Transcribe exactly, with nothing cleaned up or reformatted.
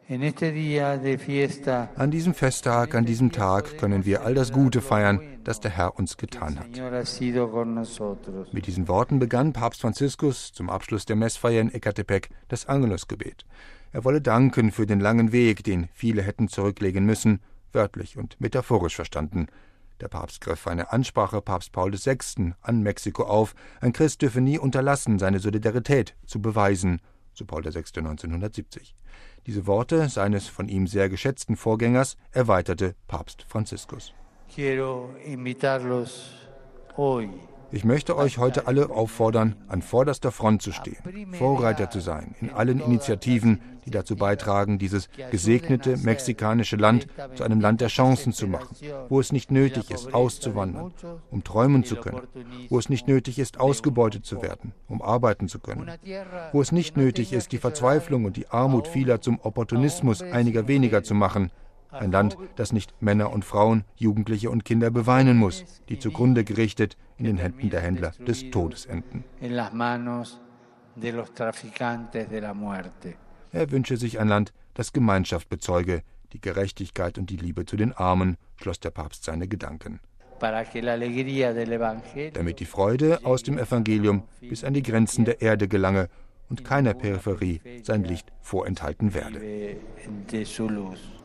An diesem Festtag, an diesem Tag können wir all das Gute feiern, das der Herr uns getan hat. Mit diesen Worten begann Papst Franziskus zum Abschluss der Messfeier in Ecatepec das Angelusgebet. Er wolle danken für den langen Weg, den viele hätten zurücklegen müssen, wörtlich und metaphorisch verstanden. Der Papst griff eine Ansprache Papst Paul der Sechste an Mexiko auf. Ein Christ dürfe nie unterlassen, seine Solidarität zu beweisen, so Paul der Sechste neunzehnhundertsiebzig. Diese Worte seines von ihm sehr geschätzten Vorgängers erweiterte Papst Franziskus. Ich möchte euch heute alle auffordern, an vorderster Front zu stehen, Vorreiter zu sein in allen Initiativen, die dazu beitragen, dieses gesegnete mexikanische Land zu einem Land der Chancen zu machen, wo es nicht nötig ist, auszuwandern, um träumen zu können, wo es nicht nötig ist, ausgebeutet zu werden, um arbeiten zu können, wo es nicht nötig ist, die Verzweiflung und die Armut vieler zum Opportunismus einiger weniger zu machen. Ein Land, das nicht Männer und Frauen, Jugendliche und Kinder beweinen muss, die zugrunde gerichtet in den Händen der Händler des Todes enden. Er wünsche sich ein Land, das Gemeinschaft bezeuge, die Gerechtigkeit und die Liebe zu den Armen, schloss der Papst seine Gedanken. Damit die Freude aus dem Evangelium bis an die Grenzen der Erde gelange und keiner Peripherie sein Licht vorenthalten werde.